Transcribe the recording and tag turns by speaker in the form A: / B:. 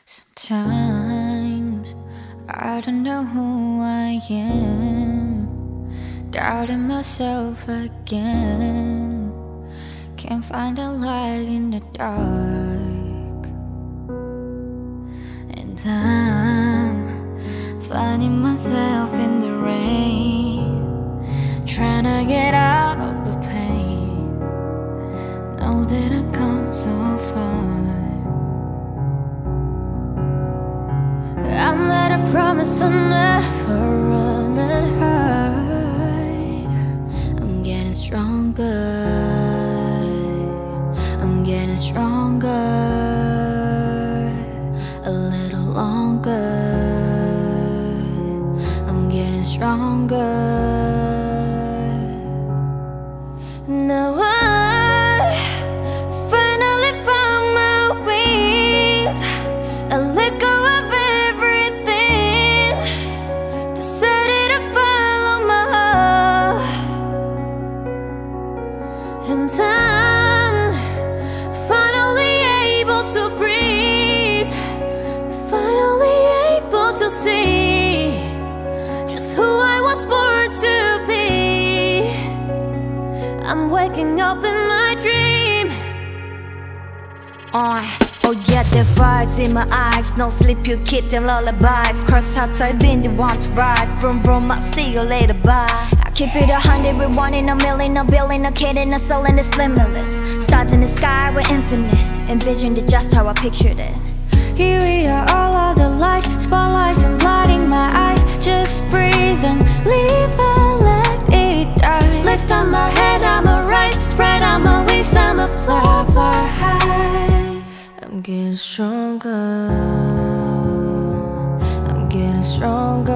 A: Sometimes I don't know who I am, doubting myself again. Can't find a light in the dark, and I'm finding myself in the rain, trying to get out of the pain. Know that I've come so far. I'm not a promise I'll never run and hide. I'm getting stronger, I'm getting stronger. A little longer, I'm getting stronger. Now I finally found my wings and let go of everything, decided to follow my heart. And I'm finally able to breathe, finally able to see just who I was born to be. I'm waking up in my dream.
B: Oh yeah, the fires in my eyes. No sleep, you keep them lullabies. Cross hearts, I've been the one to ride. Vroom vroom, I'll see you later, bye.
A: I keep it 100 with 1 in a million, a billion, a kid in a soul, and it's limitless. Stars in the sky, we're infinite. Envisioned it just how I pictured it. Here we are, all the lights, spotlights, and blinding my eyes. Just breathe and leave and let it die. Lift on my head, I'ma rise. Spread on my wings, I'ma fly, fly high. I'm getting stronger, I'm getting stronger.